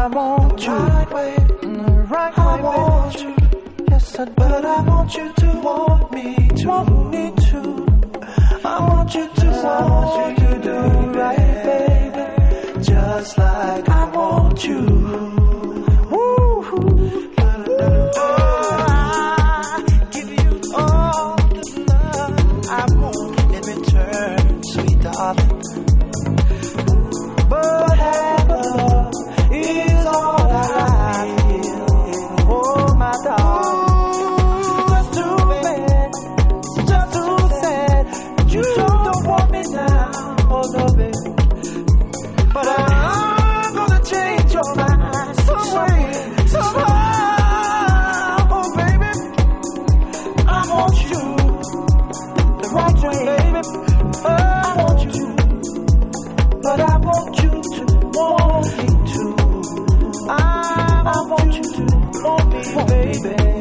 I want you. Right way, right way, I want you. Yes, I do. But I want you to want me to. Want me to. I want you to want you to do right, baby. Just like I want you. Woo. I give you all the love I want in return, sweet darling. But love is all I feel. Oh, my darling. Just too bad, just too sad. You don't want me now, oh no, baby. But I'm gonna change your mind some way, somehow, oh baby. I want you the right way, baby. I want you, but I want you to want me too. I want you to want me, baby.